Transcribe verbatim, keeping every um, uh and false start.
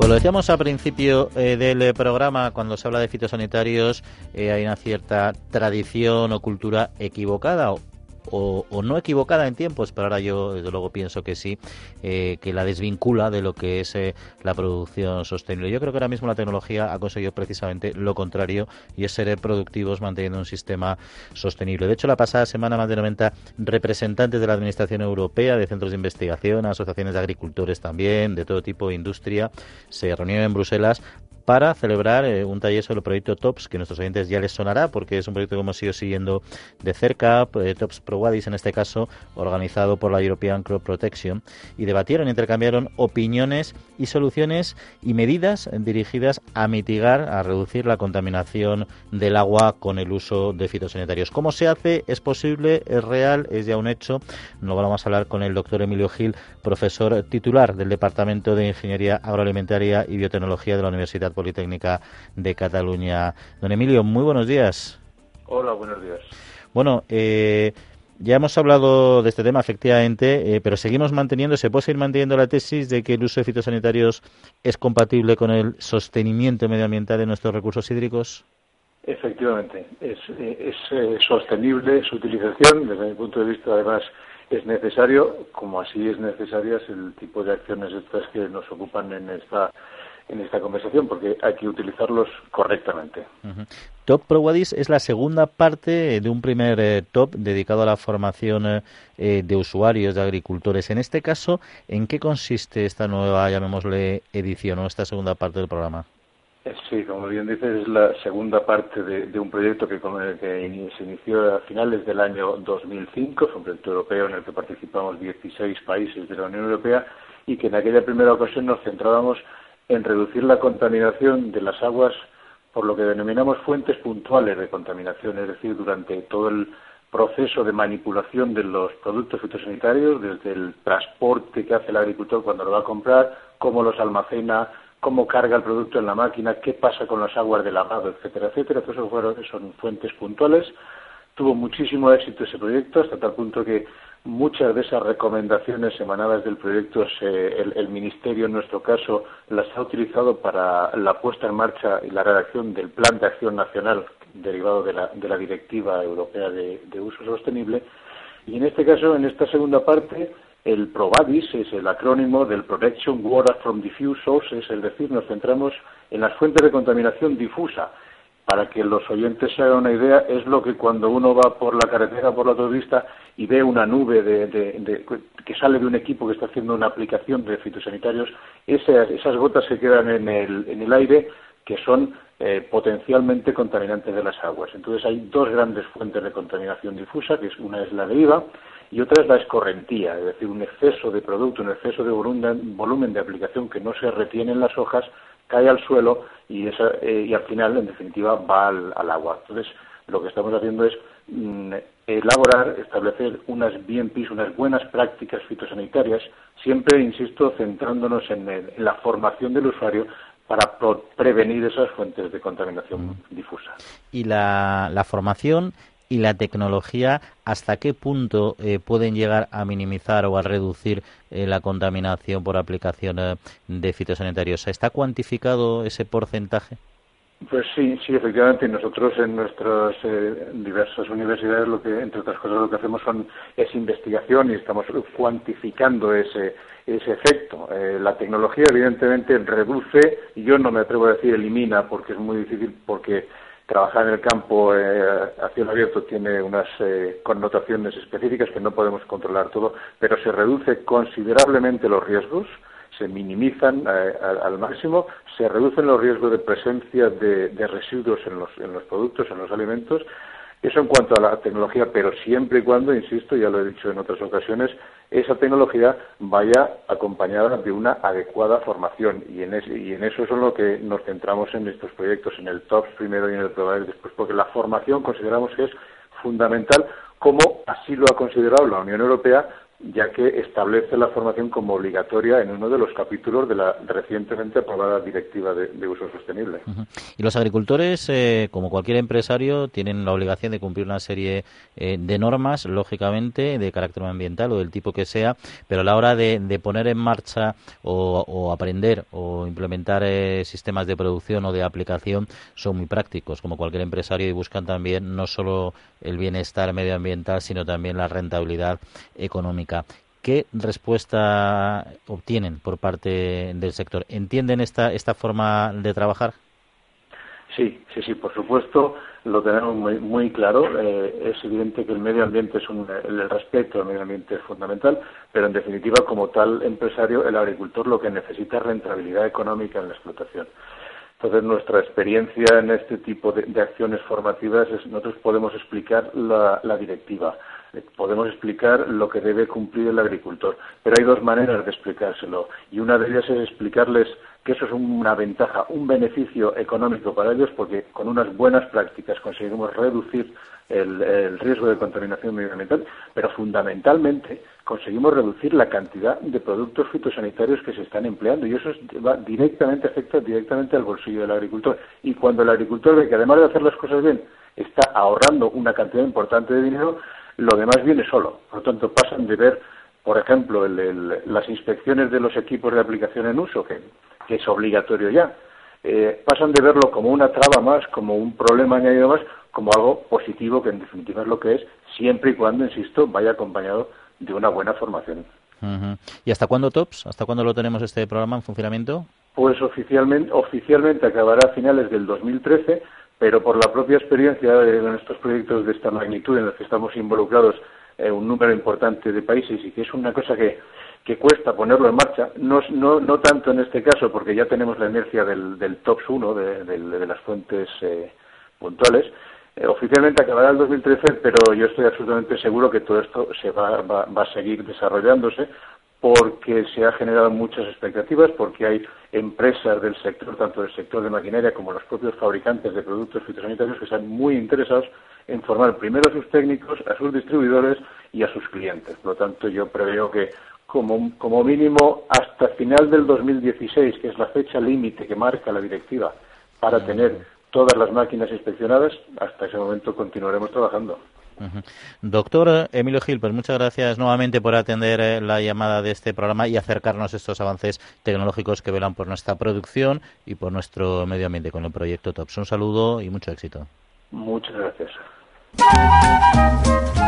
lo decíamos al principio eh, del eh, programa, cuando se habla de fitosanitarios eh, hay una cierta tradición o cultura equivocada o, o, o no equivocada en tiempos, pero ahora yo desde luego pienso que sí, eh, que la desvincula de lo que es eh, la producción sostenible. Yo creo que ahora mismo la tecnología ha conseguido precisamente lo contrario, y es ser productivos manteniendo un sistema sostenible. De hecho, la pasada semana más de noventa representantes de la Administración Europea, de centros de investigación, asociaciones de agricultores también, de todo tipo de industria, se reunieron en Bruselas para celebrar eh, un taller sobre el proyecto TOPS, que a nuestros oyentes ya les sonará, porque es un proyecto que hemos ido siguiendo de cerca, eh, TOPS Pro Wadis en este caso, organizado por la European Crop Protection, y debatieron, intercambiaron opiniones y soluciones y medidas dirigidas a mitigar, a reducir la contaminación del agua con el uso de fitosanitarios. ¿Cómo se hace? ¿Es posible? ¿Es real? ¿Es ya un hecho? Nos vamos a hablar con el doctor Emilio Gil, profesor titular del Departamento de Ingeniería Agroalimentaria y Biotecnología de la Universidad Politécnica de Cataluña. Don Emilio, muy buenos días. Hola, buenos días. Bueno, eh, ya hemos hablado de este tema, efectivamente, eh, pero seguimos manteniendo, ¿se puede seguir manteniendo la tesis de que el uso de fitosanitarios es compatible con el sostenimiento medioambiental de nuestros recursos hídricos? Efectivamente, es, es, es sostenible su utilización, desde mi punto de vista, además, es necesario, como así es necesarias el tipo de acciones estas que nos ocupan en esta en esta conversación, porque hay que utilizarlos correctamente. Uh-huh. Top Pro Wadis es la segunda parte de un primer eh, top dedicado a la formación eh, de usuarios, de agricultores. En este caso, ¿en qué consiste esta nueva, llamémosle, edición o esta segunda parte del programa? Sí, como bien dices, es la segunda parte de, de un proyecto que, que se inició a finales del año dos mil cinco, es un proyecto europeo en el que participamos dieciséis países de la Unión Europea, y que en aquella primera ocasión nos centrábamos en reducir la contaminación de las aguas por lo que denominamos fuentes puntuales de contaminación, es decir, durante todo el proceso de manipulación de los productos fitosanitarios, desde el transporte que hace el agricultor cuando lo va a comprar, cómo los almacena, cómo carga el producto en la máquina, qué pasa con las aguas de lavado, etcétera, etcétera. Todo eso fueron, son fuentes puntuales. Tuvo muchísimo éxito ese proyecto, hasta tal punto que muchas de esas recomendaciones emanadas del proyecto, se, el, el Ministerio, en nuestro caso, las ha utilizado para la puesta en marcha y la redacción del Plan de Acción Nacional derivado de la, de la Directiva Europea de, de Uso Sostenible. Y en este caso, en esta segunda parte, el PROVADIS es el acrónimo del Protection Water from Diffuse Sources, es decir, nos centramos en las fuentes de contaminación difusa. Para que los oyentes se hagan una idea, es lo que cuando uno va por la carretera, por la autopista, y ve una nube de, de, de, que sale de un equipo que está haciendo una aplicación de fitosanitarios, esas, esas gotas se quedan en el, en el aire, que son eh, potencialmente contaminantes de las aguas. Entonces hay dos grandes fuentes de contaminación difusa, que es una es la deriva y otra es la escorrentía, es decir, un exceso de producto, un exceso de volumen, volumen de aplicación que no se retiene en las hojas, cae al suelo y, esa, eh, y al final, en definitiva, va al, al agua. Entonces, lo que estamos haciendo es mm, elaborar, establecer unas B M Ps, unas buenas prácticas fitosanitarias, siempre, insisto, centrándonos en, el, en la formación del usuario para pro- prevenir esas fuentes de contaminación mm. difusa. Y la, la formación y la tecnología, ¿hasta qué punto eh, pueden llegar a minimizar o a reducir eh, la contaminación por aplicación eh, de fitosanitarios? ¿Está cuantificado ese porcentaje? Pues sí, sí, efectivamente. Nosotros en nuestras eh, diversas universidades, lo que, entre otras cosas, lo que hacemos son es investigación y estamos cuantificando ese ese efecto. Eh, la tecnología, evidentemente, reduce, y yo no me atrevo a decir elimina, porque es muy difícil, porque trabajar en el campo eh, a cielo abierto tiene unas eh, connotaciones específicas que no podemos controlar todo, pero se reduce considerablemente los riesgos, se minimizan eh, al, al máximo, se reducen los riesgos de presencia de, de residuos en los, en los productos, en los alimentos. Eso en cuanto a la tecnología, pero siempre y cuando, insisto, ya lo he dicho en otras ocasiones, esa tecnología vaya acompañada de una adecuada formación. Y en, ese, y en eso es en lo que nos centramos en estos proyectos, en el TOPS primero y en el PROVADIS después, porque la formación consideramos que es fundamental, como así lo ha considerado la Unión Europea, ya que establece la formación como obligatoria en uno de los capítulos de la recientemente aprobada Directiva de, de Uso Sostenible. Uh-huh. Y los agricultores, eh, como cualquier empresario, tienen la obligación de cumplir una serie eh, de normas, lógicamente, de carácter ambiental o del tipo que sea, pero a la hora de, de poner en marcha o, o aprender o implementar eh, sistemas de producción o de aplicación son muy prácticos, como cualquier empresario, y buscan también no solo el bienestar medioambiental, sino también la rentabilidad económica. ¿Qué respuesta obtienen por parte del sector? ¿Entienden esta esta forma de trabajar? Sí, sí, sí, por supuesto, lo tenemos muy, muy claro. Eh, es evidente que el medio ambiente es un, el respeto al medio ambiente es fundamental, pero en definitiva, como tal empresario, el agricultor lo que necesita es rentabilidad económica en la explotación. Entonces, nuestra experiencia en este tipo de, de acciones formativas es nosotros podemos explicar la, la directiva. Podemos explicar lo que debe cumplir el agricultor, pero hay dos maneras de explicárselo, y una de ellas es explicarles que eso es una ventaja, un beneficio económico para ellos, porque con unas buenas prácticas conseguimos reducir el, el riesgo de contaminación medioambiental, pero fundamentalmente conseguimos reducir la cantidad de productos fitosanitarios que se están empleando, y eso es, va directamente, afecta directamente al bolsillo del agricultor. Y cuando el agricultor ve que además de hacer las cosas bien, está ahorrando una cantidad importante de dinero, lo demás viene solo. Por lo tanto, pasan de ver, por ejemplo, el, el, las inspecciones de los equipos de aplicación en uso, que, que es obligatorio ya, eh, pasan de verlo como una traba más, como un problema añadido más, como algo positivo, que en definitiva es lo que es, siempre y cuando, insisto, vaya acompañado de una buena formación. Uh-huh. ¿Y hasta cuándo, Tops? ¿Hasta cuándo lo tenemos este programa en funcionamiento? Pues oficialmente, oficialmente acabará a finales del dos mil trece, pero por la propia experiencia de estos proyectos de esta magnitud en los que estamos involucrados eh, un número importante de países, y que es una cosa que, que cuesta ponerlo en marcha, no, no, no tanto en este caso porque ya tenemos la inercia del, del TOPS uno, de, de, de las fuentes eh, puntuales. Eh, oficialmente acabará el dos mil trece, pero yo estoy absolutamente seguro que todo esto se va, va, va a seguir desarrollándose, porque se han generado muchas expectativas, porque hay empresas del sector, tanto del sector de maquinaria como los propios fabricantes de productos fitosanitarios, que están muy interesados en formar primero a sus técnicos, a sus distribuidores y a sus clientes. Por lo tanto, yo preveo que como, como mínimo hasta final del dos mil dieciséis, que es la fecha límite que marca la directiva para tener todas las máquinas inspeccionadas, hasta ese momento continuaremos trabajando. Uh-huh. Doctor Emilio Gil, pues muchas gracias nuevamente por atender eh, la llamada de este programa y acercarnos a estos avances tecnológicos que velan por nuestra producción y por nuestro medio ambiente con el proyecto TOPS. Un saludo y mucho éxito. Muchas gracias.